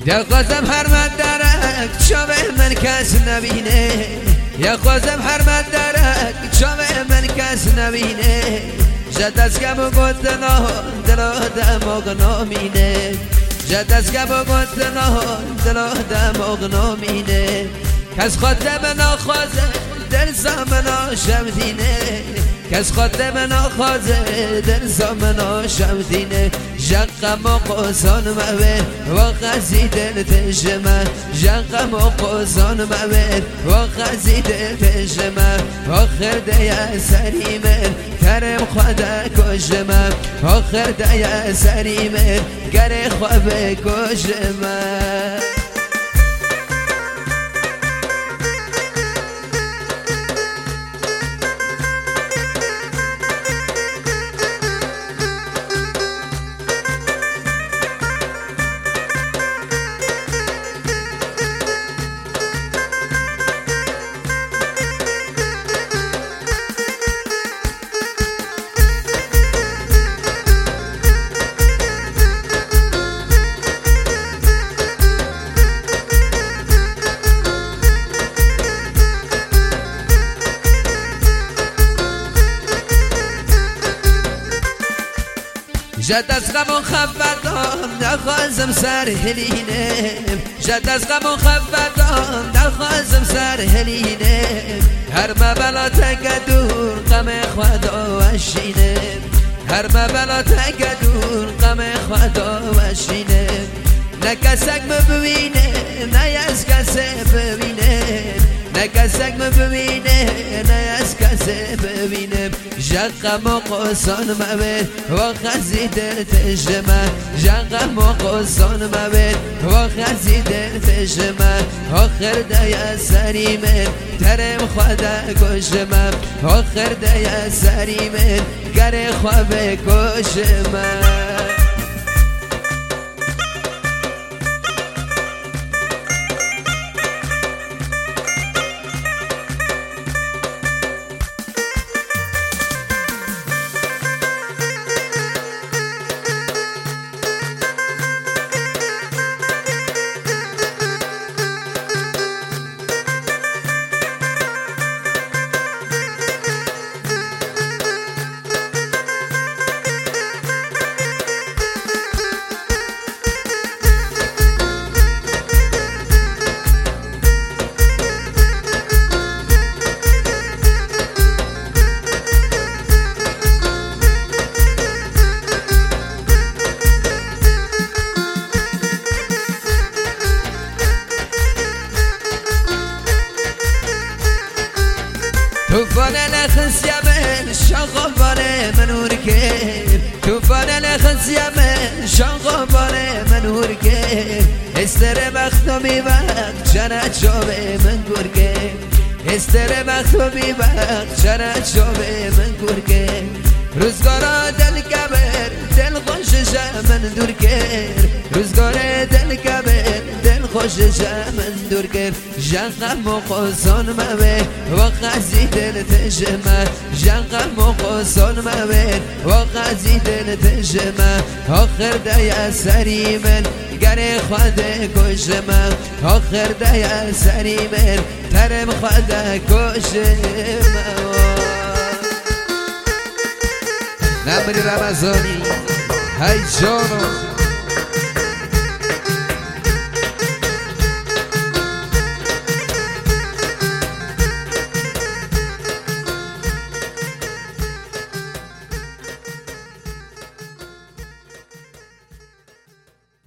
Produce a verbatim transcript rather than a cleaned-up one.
یا خوازم هر مدرک چاوه من کس نبینه یا خوازم هر مدرک چاوه من کس نبینه جد از گم و گفتنا دلو دماغ نامینه جد از گم و گفتنا دلو دماغ نامینه کس خاطر من آخوازه در زمنا شمدینه کس خاطر من آخوازه در زمنا شمدینه جقم و قوزان موه و غزی دل تجمه جقم و قوزان موه و غزی دل تجمه آخر دیا سریمه کرم خدا کجمه آخر دیا سریمه گر خواب کجمه جد از غم و خفتان نخوازم سر هلینه جد از غم و خفتان نخوازم سر هلینه هر مبلا تگدور غم خدا وشینه هر مبلا تگدور غم خدا وشینه نه کسک مبینه نه از کسه ببینه نه کسک مبینه نه از کسه ببینه جقم و قوسان مبین و خزی دل تجمه جقم و قوسان مبین و خزی دل تجمه آخر دیا سریمه ترم خدا کشمه آخر دیا سریمه گر خواب کشمه توفان لخص یمن شاقبان منور که توفان لخص یمن شاقبان منور که استر وقت و بی وقت چرا چوبه من گور که استر وقت و بی وقت چرا چوبه من گور که روزگارا دل کبر دل خوشش من دور کرد روزگار دل کبر دل خوشش من دور کرد جنقم و قوسان موه و خزی دل تجمه جنقم و قوسان موه و خزی دل تجمه آخر دیا سریمن گر خود کشمه آخر دیا سریمن ترم خود کشمه نمری رمضانی های جانو